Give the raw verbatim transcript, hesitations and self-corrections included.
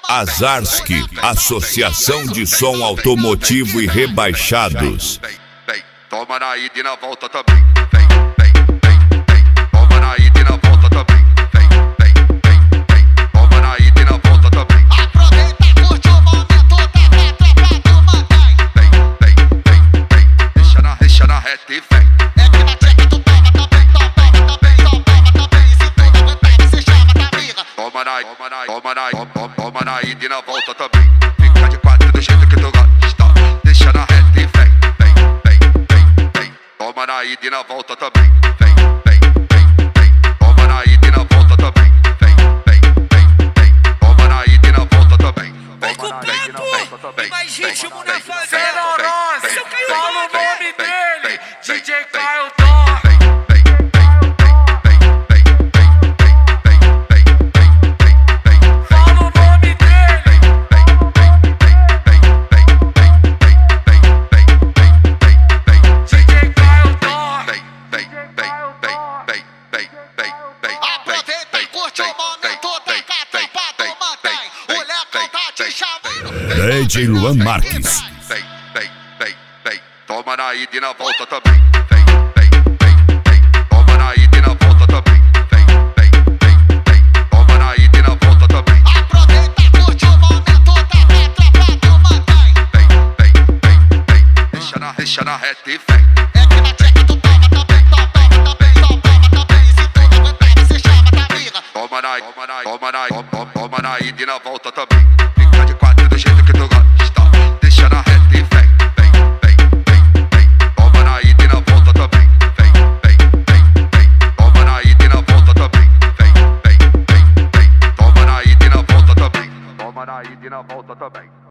Azarski, Associação de Som Automotivo e Rebaixados. Toma na ida e na volta também. Vem, vem, vem, vem. Toma na ida e na volta também. Vem, vem, vem, vem. Toma na ida e na volta também. Aproveita, curte o momento da tropa do Mandai. Vem, vem, vem, vem. Deixa na, deixa na reta e vem. É que na checa tu toma também, toma também, toma também. Se tu não aguentar, você chama da amiga. Toma na, toma na, toma na, toma, toma na ida e na volta também. Fica de quatro do jeito que tu gosta. Deixa na reta e vem. Toma na ida e na volta também. Vem, vem, vem, vem. Toma na ida e na volta também. Vem, vem, vem, vem. Toma na ida e na volta também. Vem com papo, mais ritmo na fazenda. Seu Caio, fala o nome dele, D J Caio. D J Luan Marques. Vem, vem, vem, vem. Toma na ida e na volta também. Vem, vem, vem, vem. Toma na ida e na volta também. Vem, vem, vem, vem. Toma na ida e na volta também. Aproveita, curte o momento da tropa do Mandai. Vem, vem, vem, vem. Deixa na, deixa na reta e vem. É que na checa tu toma também, toma também, toma também. Se tu não aguentar, você chama da amiga. Toma na, toma na, toma na, toma, toma na ida e na volta também. Fica de quatro do jeito que tu gosta. Deixa na reta e vem, vem, vem, vem, vem. Toma na ida e na volta também. Vem, vem, vem, vem. Toma na ida e na volta também. Vem, vem, vem, vem. Toma na ida e na volta também. Toma na ida e na volta também.